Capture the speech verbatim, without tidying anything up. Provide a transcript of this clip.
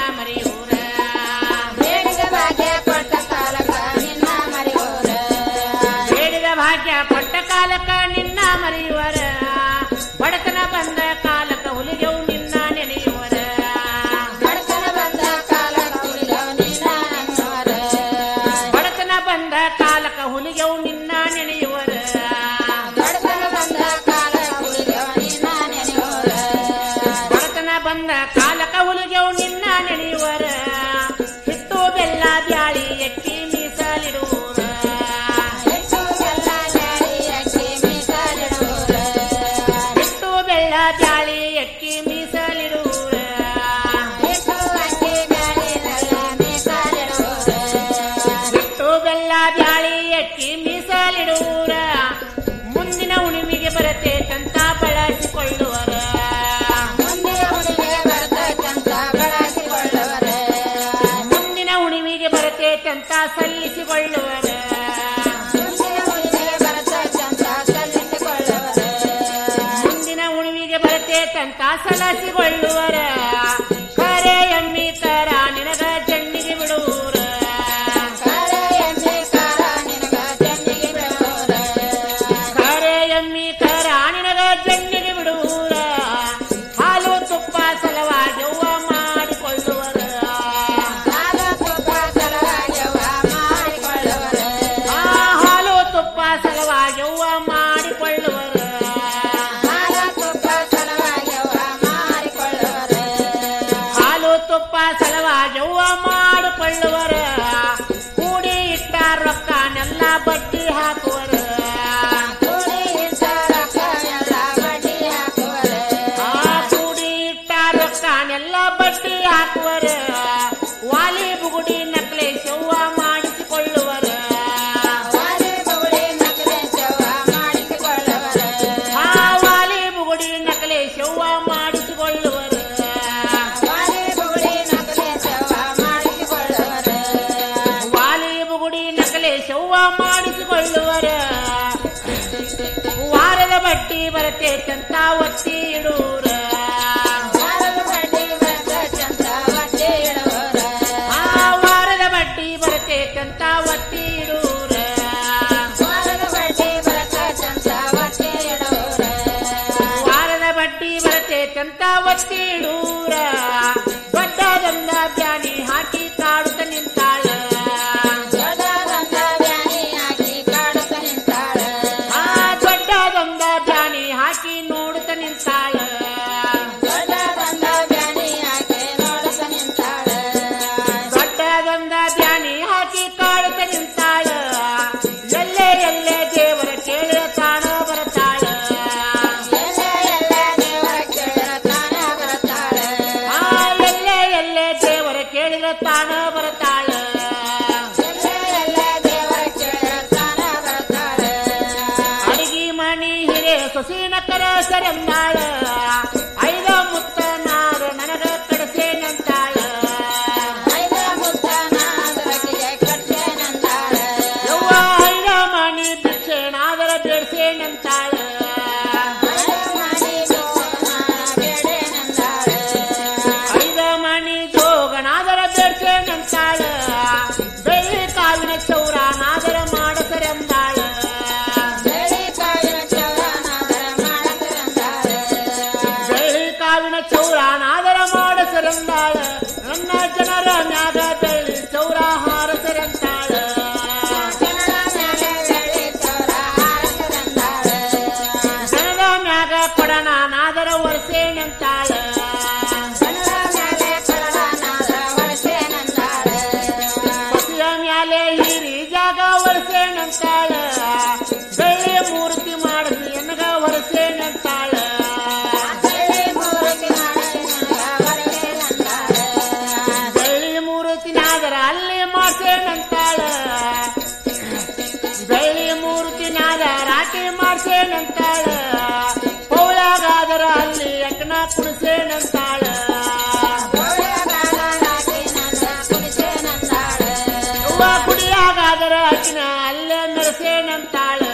ಮರೆಯೂರ ಬೇಡಿದ ಭಾಗ್ಯ ಕೊಟ್ಟ ಕಾಲಕ ನಿನ್ನ ಮರೆಯೂರ ಬೇಡಿದ ಭಾಗ್ಯ ಕೊಟ್ಟ ಕಾಲಕ ನಿನ್ನ ಮರೆಯುವರ ಬಡತನ ಬಂದ ಕಾಲಕ ಹುಲಿಗೆವು ನಿನ್ನ ನೆನೆಯುವರ ಬಡತನ ಬಂದ ಕಾಲಕ ಹುಲಿಗೆವು ನಿನ್ನ ನೆನೆಯುವರ ಬಡತನ ಬಂದ ಕಾಲಕ ಹುಲಿಗೆವು ನಿನ್ನ ನೆನೆಯುವರ ಬಡತನ ಬಂದ ಕಾಲಕ ಹುಲಿಗೆವು ನಿನ್ನ ನೆನೆಯುವರ ಬಡತನ ಬಂದ ಕಾಲಕ ಹುಲಿಗೆವು ನಿನ್ನ ನೆನೆಯುವರ ಹಿಟ್ಟು ಬೆಲ್ಲ ಬ್ಯಾಳಿ ಎಕ್ಕಿ ಮೀಸಲಿಡುವರ ಹೆಚ್ಚು ಬೆಲ್ಲ ಬ್ಯಾಳಿ ಅಕ್ಕಿ ಮೀಸಲಿಡುವರ ಹಿಟ್ಟು ಬೆಲ್ಲ ಬ್ಯಾಳಿ ಎಕ್ಕಿ ಮೀಸಲಿಡುವರ ಹೆಚ್ಚು ಅಕ್ಕಿ ಬ್ಯಾಳಿ ಬೆಲ್ಲ ಮೀಸಲಿಡುವರ ಹಿಟ್ಟು ಬೆಲ್ಲ ಬ್ಯಾಳಿ ಎಕ್ಕಿ ಮೀಸಲಿಡುವರ ಮುಂದಿನ ಉಣಿವಿಗೆ ಬರತೇಕಂತ ಬಳಸಿಕೊಳ್ಳುವರ ಮುಂದಿನ ಹುಡುಗಿಗೆ ಬರ್ತಕ್ಕಂತ ಬಳಸಿಕೊಳ್ಳುವರ ಮುಂದಿನ ಉಣಿವಿಗೆ ಬರತೇಕಂತ ಸಲ್ಲಿಸಿಕೊಳ್ಳುವರ ಮುಂದಿನ ಹುಡುಗಿಗೆ ಬರ್ತಕ್ಕಂತ ಸಲ್ಲಿಸಿಕೊಳ್ಳುವರ ಮುಂದಿನ ಉಣಿವಿಗೆ ಬರತೇಕಂತ ಸಲಸಿಕೊಳ್ಳುವರ ಕರೆ ಎಮ್ಮಿ ಕರ ನಿನಗ ಜಣ್ಣಿಗೆ ಬಿಡುವರ ಕರೆ ಎಮ್ಮೆ ಕಾರ ನಿನಗ ಜನ್ನಿಗೆ ಬಿಡುವರ ಕರೆ ಎಮ್ಮಿ ಕರ ನಿನಗ ಜಣ್ಣಿಗೆ ಬಿಡುವರ ಹಾಲು ತುಪ್ಪ ಸಲವಾಗಿ ಅವ್ವ ಮಾಡಿಕೊಳ್ಳುವರ ಹಾಲು ತುಪ್ಪ ಸಲುವಾಗಿಯವ ಮಾಡಿಕೊಳ್ಳುವರ ಆ ಹಾಲು ತುಪ್ಪ ಸಲವಾಗಿ ಅವ್ವ ಮಾಡಿಕೊಳ್ಳುವರ ಹಾಲು ತುಪ್ಪ ಸಲುವಾಗಿಯವ ಮಾಡಿಕೊಳ್ಳುವರ ಹಾಲು ತುಪ್ಪ ಸಲವಾಗಿ ಅವ್ವ ಮಾಡಿಕೊಳ್ಳುವರ ಕೂಡಿ ಇಟ್ಟ ರೊಕ್ಕನೆಲ್ಲ ಬಡ್ಡಿ ಹಾಕುವರ ಕೂಡಿ ಇಟ್ಟ ರೊಕ್ಕ ಎಲ್ಲ ಬಡ್ಡಿ ಹಾಕುವರ ಆ ಕೂಡಿ ಇಟ್ಟ ರೊಕ್ಕನೆಲ್ಲ ಬಡ್ಡಿ ಹಾಕುವರ ವಾಲಿ ಬುಗುಡಿ ನಕ್ಲೇಶ್ ಅವ್ವ ಮಾಡಿಸಿಕೊಳ್ಳುವರ ವಾಲಿ ಬುಗುಡಿ ನಕಲೇಶವ ಮಾಡಿಸಿಕೊಳ್ಳುವರ ಆ ವಾಲಿ ಬುಗುಡಿ ನಕ್ಲೇಶ್ ಅವ್ವ ಮಾಡಿಸಿಕೊಳ್ಳುವರ ವಾಲಿ ಬುಗುಡಿ ನಕಲೇಶವ ಮಾಡಿಸಿಕೊಳ್ಳುವರ ವಾಲಿ ಬುಗುಡಿ ನಕಲೇಶ್ ಅವ್ವ ಮಾಡಿಸಿಕೊಳ್ಳುವರ ವಾರದ ಬಡ್ಡಿ ಬರತೇಕಂತ ಒತ್ತಿ ಇಡುವರ ವಾರದ ಬಡ್ಡಿ ಬರ್ತಕ್ಕಂತ ಒತ್ತಿ ಇಡುವರ ಆ ವಾರದ ಬಡ್ಡಿ ಬರತೇಕಂತ ಒತ್ತಿ ಇಡುವರ ವಾರದ ಬಡ್ಡಿ ಬರ್ತಕ್ಕಂತ ಒತ್ತಿ ಇಡುವರ ವಾರದ ಬಡ್ಡಿ ಬರತೇಕಂತ ಒತ್ತಿ ಇಡುವರ ದೊಡ್ಡದೊಂದ ಬ್ಯಾನಿ ಹಾಕಿ ಕಾಡುತ್ತ ನಿಂತಾಳ ದೊಡ್ಡದೊಂದ ಬ್ಯಾನಿ ಹಾಕಿ ಕಾಡುತ್ತ ನಿಂತಾಳ ಆ ದೊಡ್ಡದೊಂದ ಬ್ಯಾನಿ ಹಾಕಿ ನೋಡುತ್ತ ನಿಂತಾಳ ದೊಡ್ಡದೊಂದ ಬ್ಯಾನಿ ಹಾಕಿ ನೋಡುತ್ತ ನಿಂತಾಳ ದೊಡ್ಡದೊಂದ ಬ್ಯಾನಿ ಹಾಕಿ ಕಾಡುತ್ತ ನಿಂತಾಳ ಎಲ್ಲೇ ಎಲ್ಲೇ ದೇವರ ಕೇಳ ಕಾಣ ಬರತಾಳ ಎಲ್ಲೇ ಎಲ್ಲೇ ದೇವರ ಕೇಳಿದ ತಾನ ಬರುತ್ತಾಳ ಆ ಎಲ್ಲೇ ಎಲ್ಲೇ ದೇವರ ಕೇಳಿದ ತಾಣ ಬರತಾಳ ಎಲ್ಲೇ ಎಲ್ಲೇ ದೇವರ ಕೇಳಿದ ತಾನ ಬರುತ್ತಾಳ ಅಡಿಗೆ ಮಣಿ ಹಿರೇ ಸೊಸಿನ ಕರ ಸರಂದಾಳ ಐದ ಮುತ್ತ ನಾರು ನನಗ ಕಡಸೇನಂತಾಳ ಐದ ಮುತ್ತ ನಾದರಕಿಗೆ ಕಟ್ಟೆನಂತಾಳ ಯವ್ವ ಐದ ಮಣಿ ಭಿಕ್ಷೆನಾದರ ಬೇಡ್ಸೇನಂತಾಳ ಐದ ಮಣಿ ಜೋಗನ ಬೇಡೇನಂತಾಳ ಐದ ಮಣಿ ಜೋಗನಾದರ ಬೇಡ್ಸೇನಂತಾಳ ಬೆಳ್ಳಿ ಕಾವಿನ ಚೌರಾನಾದರ ಮಾಡಸರಂದಾಳ ಬೆಳ್ಳಿ ಕಾಯಿನ ಚೌರನಾದರ ಮಾಡಸರಂತಾಳ ಬೆಳ್ಳಿ ಕಾವಿನ ಚೌರಾನಾದರ ಮಾಡಸರಂದಾಳ ನನ್ನ ಜನರ ಮ್ಯಾಗ ಬೆಳ್ಳಿ ಚೌರ ಹಾರಸರಂತಾಳ ಜನರ ಮೇಲೆ ಬೆಳ್ಳಿ ಚೌರ ಹಾರಸರಂತಾಳ ಜನರ ಮ್ಯಾಗ ಪಡನಾನಾದರ ವರ್ಷೇನಂತಾಳ ಜನರ ಮೇಲೆ ಕೊಡನಾದರ ವರ್ಷೇನಂತಾಳ ಪತಿಯ ಮ್ಯಾಲೆ ಹಿರಿ ಜಾಗ ವರ್ಷೇನಂತಾಳ ಬೆಳ್ಳಿ ಮೂರ್ತಿ ಮಾಡಿಸಿ ಎನ್ನಗ ವರ್ಷೇನಂತಾಳ ಬೆಳ್ಳಿ ಮೂರ್ತಿ ಮಾಡಿ ನನಗ ವರ್ಷೇನಂತಾಳ ಬೆಳ್ಳಿ ಮೂರ್ತಿನಾದರ ಅಲ್ಲಿ ಮಾಡ್ಸೇನಂತಾಳ ಬೆಳ್ಳಿ ಮೂರ್ತಿನಾದ ರಾಟಿ ಮಾಡ್ಸೇನಂತಾಳ ಪೌಳಗಾದರ ಅಲ್ಲಿ ಯಜ್ಞ ಕುಡಿಸೇನಂತಾಳ ಗೌರಗಾಲ ರಾಜಿ ನನ್ನ ಕುಡಿಸೇನಂತಾಳ ಹೂವ ಕುಡಿಯಾಗಾದರ ಅಕ್ಕಿನ ಅಲ್ಲೇ ಮೆರೆಸೇನಂತಾಳ